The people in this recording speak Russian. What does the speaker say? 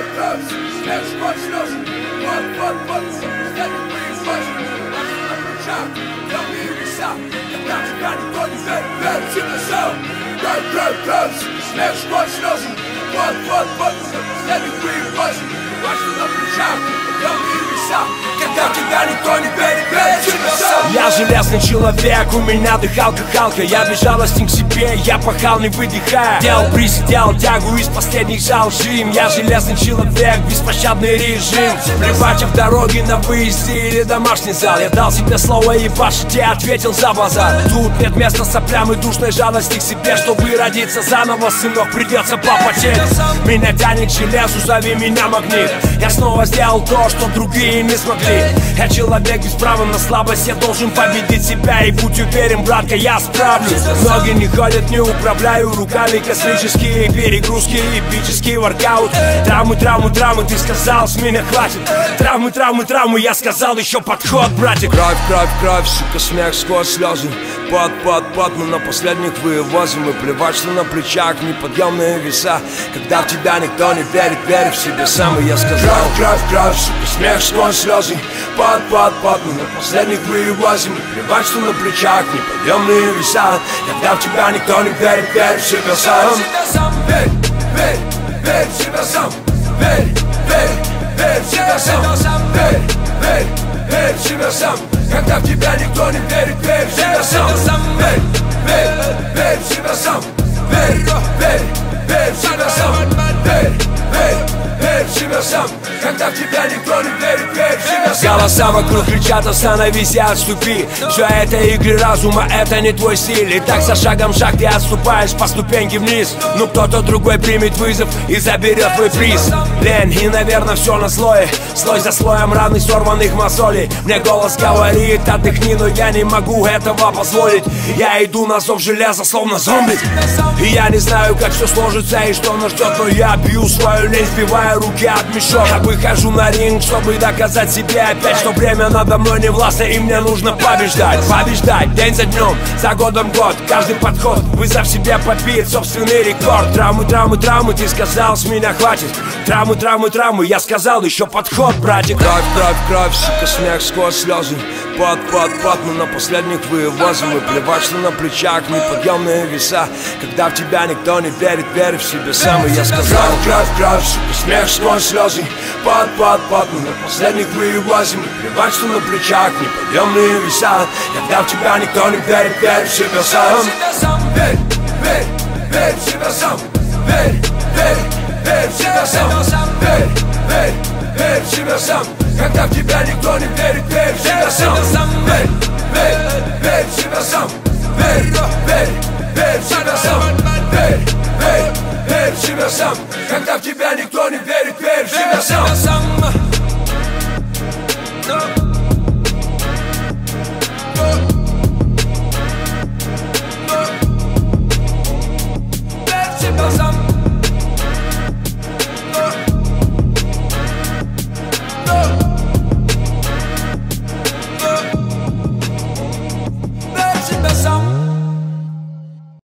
Когда тебя никто не верит, верит себя сам. Я железный человек, у меня дыхалка халка. Я безжалостен к себе, я пахал не выдыхая. Делал присед, делал тягу из последних зал жим. Я железный человек, беспощадный режим. Плевать в дороге на выезде или домашний зал. Я дал себе слово и пошите, ответил за базар. Тут нет места соплям и душной жалости к себе. Чтобы родиться заново, сынок, придется попотеть. Меня тянет к железу, зови меня магнит. Я снова сделал то, что другие не смогли. Я человек без права на слабость, я должен победить себя. И будь уверен, братка, я справлюсь. Ноги не ходят, не управляю руками. Космические перегрузки, эпический воркаут. Травмы, травмы, травмы, ты сказал, с меня хватит. Травмы, травмы, травмы, я сказал, еще подход, братик. Кровь, кровь, кровь, сука, смех сквозь слезы. Пот, пот, пот, мы на последних вывозим. И плевать, что на плечах неподъемные веса. Когда в тебя никто не верит, верь в себя сам. И я сказал, кровь, кровь, кровь, сука, смех сквозь слезы. Пот, пот, пот, мы на последних вывозим. И плевать, что на плечах неподъемные веса. Когда в тебя никто не верит, верь в себя сам. Верь, верь, верь в себя сам. Верь, верь, верь в себя сам. Верь, верь, верь в себя сам. Когда в тебя никто не верит, верь в себя сам. Верь, верь, верь в себя сам. Верь, верь, верь в себя сам. Верь, верь, верь в себя сам. Когда в тебя никто не верит, верь в себя сам. Голоса вокруг кричат, остановись и отступи. Все это игры разума, это не твой стиль. И так за шагом шаг ты отступаешь по ступеньке вниз. Но кто-то другой примет вызов и заберет твой приз. Лень и, наверное, все на слое. Слой за слоем раны сорванных мозолей. Мне голос говорит, отдохни, но я не могу этого позволить. Я иду на зов железа, словно зомби. И я не знаю, как все сложится и что нас ждет. Но я бью свою лень, сбивая руки от мешок. Я выхожу на ринг, чтобы доказать себе опять, что время надо мной не властно и мне нужно побеждать. Побеждать день за днем, за годом год. Каждый подход, вызов себе побить собственный рекорд. Травмы, травмы, травмы, ты сказал, с меня хватит. Травмы, травмы, травмы, я сказал, еще подход, братик. Кровь, кровь, кровь, сука, смех сквозь слезы. Пот, пот, пот, мы на последних вывозим. И плевать, что на плечах неподъемные веса. Когда в тебя никто не верит, верь в себя сам. И я сказал, кровь, кровь, сука, смех сквозь слезы. Пот, пот, пот, мы на последних вывозим. И плевать, что на плечах неподъемные веса. Когда в тебя никто не верит, верь в себя сам. Верь, верь, верь в себя сам. Верь, верь, верь в себя сам. Верь, верь, верь в себя сам. Когда в тебя никто не верит, верь в себя сам. Верь, верь, верь в себя сам. Верь, верь, верь в себя сам. Верь, верь, верь в себя сам. Когда в тебя никто не верит.